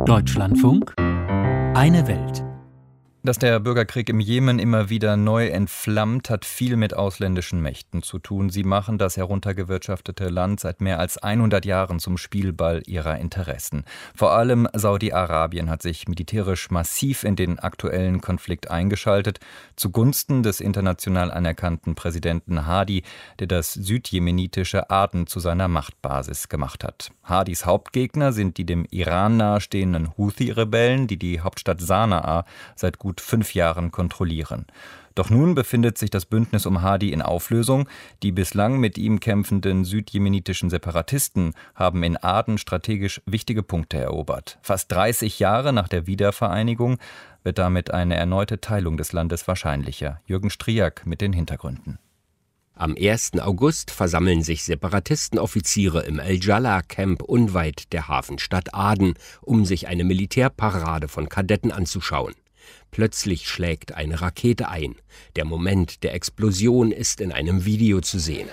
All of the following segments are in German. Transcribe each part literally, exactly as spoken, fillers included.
Deutschlandfunk, eine Welt. Dass der Bürgerkrieg im Jemen immer wieder neu entflammt, hat viel mit ausländischen Mächten zu tun. Sie machen das heruntergewirtschaftete Land seit mehr als hundert Jahren zum Spielball ihrer Interessen. Vor allem Saudi-Arabien hat sich militärisch massiv in den aktuellen Konflikt eingeschaltet, zugunsten des international anerkannten Präsidenten Hadi, der das südjemenitische Aden zu seiner Machtbasis gemacht hat. Hadis Hauptgegner sind die dem Iran nahestehenden Houthi-Rebellen, die die Hauptstadt Sanaa seit gut fünf Jahren kontrollieren. Doch nun befindet sich das Bündnis um Hadi in Auflösung. Die bislang mit ihm kämpfenden südjemenitischen Separatisten haben in Aden strategisch wichtige Punkte erobert. Fast dreißig Jahre nach der Wiedervereinigung wird damit eine erneute Teilung des Landes wahrscheinlicher. Jürgen Striak mit den Hintergründen. Am ersten August versammeln sich Separatistenoffiziere im El-Jala-Camp unweit der Hafenstadt Aden, um sich eine Militärparade von Kadetten anzuschauen. Plötzlich schlägt eine Rakete ein. Der Moment der Explosion ist in einem Video zu sehen.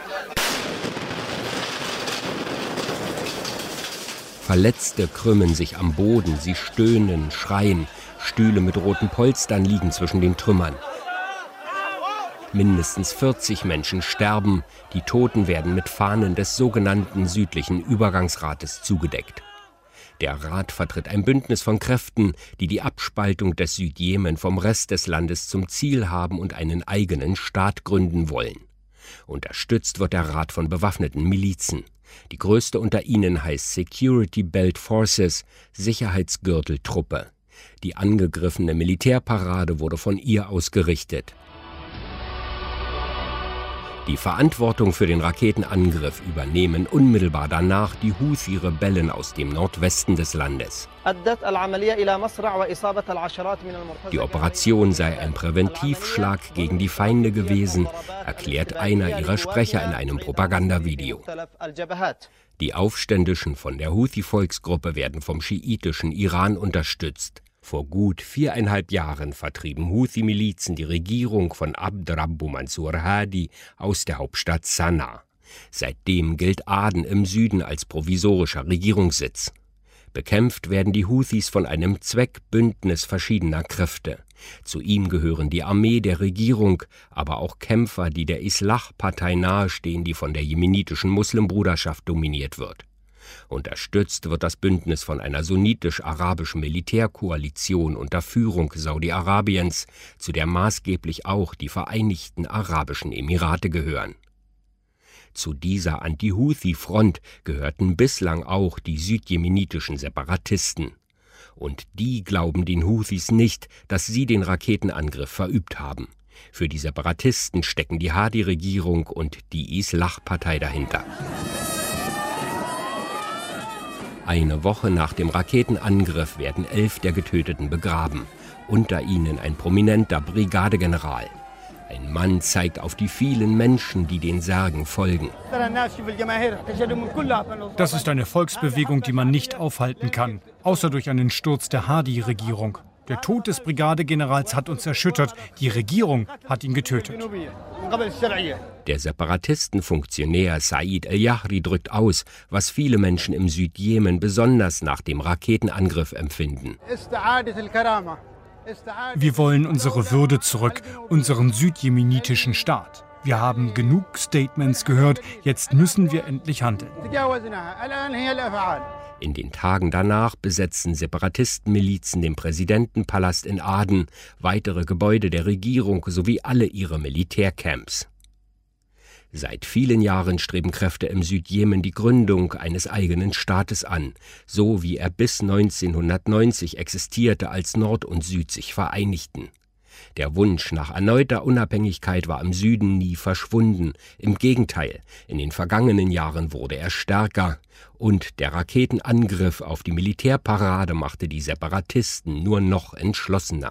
Verletzte krümmen sich am Boden, sie stöhnen, schreien. Stühle mit roten Polstern liegen zwischen den Trümmern. Mindestens vierzig Menschen sterben. Die Toten werden mit Fahnen des sogenannten südlichen Übergangsrates zugedeckt. Der Rat vertritt ein Bündnis von Kräften, die die Abspaltung des Südjemen vom Rest des Landes zum Ziel haben und einen eigenen Staat gründen wollen. Unterstützt wird der Rat von bewaffneten Milizen. Die größte unter ihnen heißt Security Belt Forces, Sicherheitsgürteltruppe. Die angegriffene Militärparade wurde von ihr ausgerichtet. Die Verantwortung für den Raketenangriff übernehmen unmittelbar danach die Houthi-Rebellen aus dem Nordwesten des Landes. Die Operation sei ein Präventivschlag gegen die Feinde gewesen, erklärt einer ihrer Sprecher in einem Propagandavideo. Die Aufständischen von der Houthi-Volksgruppe werden vom schiitischen Iran unterstützt. Vor gut viereinhalb Jahren vertrieben Houthi-Milizen die Regierung von Abd Rabbu Mansur Hadi aus der Hauptstadt Sanaa. Seitdem gilt Aden im Süden als provisorischer Regierungssitz. Bekämpft werden die Houthis von einem Zweckbündnis verschiedener Kräfte. Zu ihm gehören die Armee der Regierung, aber auch Kämpfer, die der Islah-Partei nahestehen, die von der jemenitischen Muslimbruderschaft dominiert wird. Unterstützt wird das Bündnis von einer sunnitisch-arabischen Militärkoalition unter Führung Saudi-Arabiens, zu der maßgeblich auch die Vereinigten Arabischen Emirate gehören. Zu dieser Anti-Houthi-Front gehörten bislang auch die südjemenitischen Separatisten. Und die glauben den Houthis nicht, dass sie den Raketenangriff verübt haben. Für die Separatisten stecken die Hadi-Regierung und die Islah-Partei dahinter. Eine Woche nach dem Raketenangriff werden elf der Getöteten begraben. Unter ihnen ein prominenter Brigadegeneral. Ein Mann zeigt auf die vielen Menschen, die den Särgen folgen. Das ist eine Volksbewegung, die man nicht aufhalten kann, außer durch einen Sturz der Hadi-Regierung. Der Tod des Brigadegenerals hat uns erschüttert. Die Regierung hat ihn getötet. Der Separatistenfunktionär Said El-Yahri drückt aus, was viele Menschen im Südjemen besonders nach dem Raketenangriff empfinden. Wir wollen unsere Würde zurück, unseren südjemenitischen Staat. Wir haben genug Statements gehört, jetzt müssen wir endlich handeln. In den Tagen danach besetzen Separatistenmilizen den Präsidentenpalast in Aden, weitere Gebäude der Regierung sowie alle ihre Militärcamps. Seit vielen Jahren streben Kräfte im Südjemen die Gründung eines eigenen Staates an, so wie er bis neunzehnhundertneunzig existierte, als Nord und Süd sich vereinigten. Der Wunsch nach erneuter Unabhängigkeit war im Süden nie verschwunden. Im Gegenteil, in den vergangenen Jahren wurde er stärker. Und der Raketenangriff auf die Militärparade machte die Separatisten nur noch entschlossener.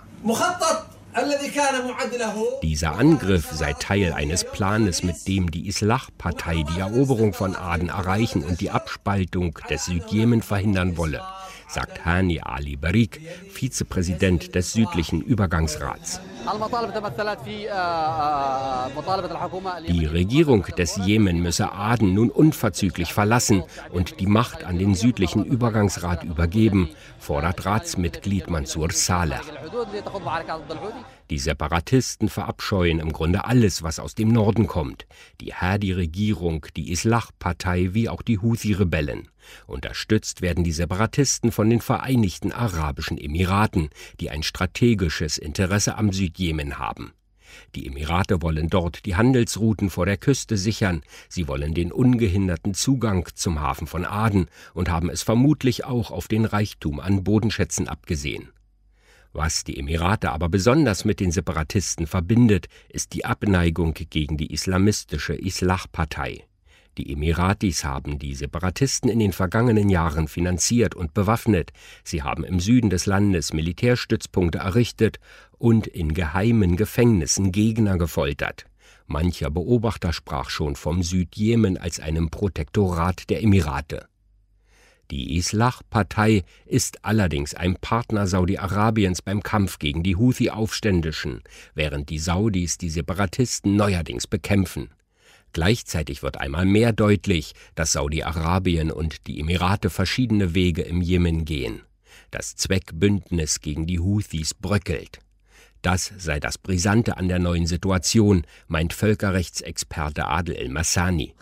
Dieser Angriff sei Teil eines Planes, mit dem die Islah-Partei die Eroberung von Aden erreichen und die Abspaltung des Südjemen verhindern wolle, sagt Hani Ali Barik, Vizepräsident des südlichen Übergangsrats. Die Regierung des Jemen müsse Aden nun unverzüglich verlassen und die Macht an den südlichen Übergangsrat übergeben, fordert Ratsmitglied Mansour Saleh. Die Separatisten verabscheuen im Grunde alles, was aus dem Norden kommt. Die Hadi-Regierung, die Islah-Partei wie auch die Houthi-Rebellen. Unterstützt werden die Separatisten von den Vereinigten Arabischen Emiraten, die ein strategisches Interesse am Südjemen haben. Die Emirate wollen dort die Handelsrouten vor der Küste sichern, sie wollen den ungehinderten Zugang zum Hafen von Aden und haben es vermutlich auch auf den Reichtum an Bodenschätzen abgesehen. Was die Emirate aber besonders mit den Separatisten verbindet, ist die Abneigung gegen die islamistische Islah-Partei. Die Emiratis haben die Separatisten in den vergangenen Jahren finanziert und bewaffnet. Sie haben im Süden des Landes Militärstützpunkte errichtet und in geheimen Gefängnissen Gegner gefoltert. Mancher Beobachter sprach schon vom Südjemen als einem Protektorat der Emirate. Die Islah-Partei ist allerdings ein Partner Saudi-Arabiens beim Kampf gegen die Houthi-Aufständischen, während die Saudis die Separatisten neuerdings bekämpfen. Gleichzeitig wird einmal mehr deutlich, dass Saudi-Arabien und die Emirate verschiedene Wege im Jemen gehen. Das Zweckbündnis gegen die Houthis bröckelt. Das sei das Brisante an der neuen Situation, meint Völkerrechtsexperte Adel El-Massani.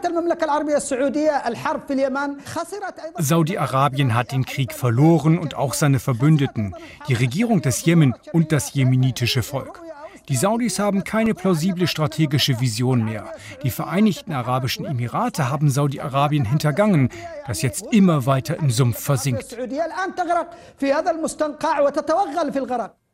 Saudi-Arabien hat den Krieg verloren und auch seine Verbündeten, die Regierung des Jemen und das jemenitische Volk. Die Saudis haben keine plausible strategische Vision mehr. Die Vereinigten Arabischen Emirate haben Saudi-Arabien hintergangen, das jetzt immer weiter im Sumpf versinkt.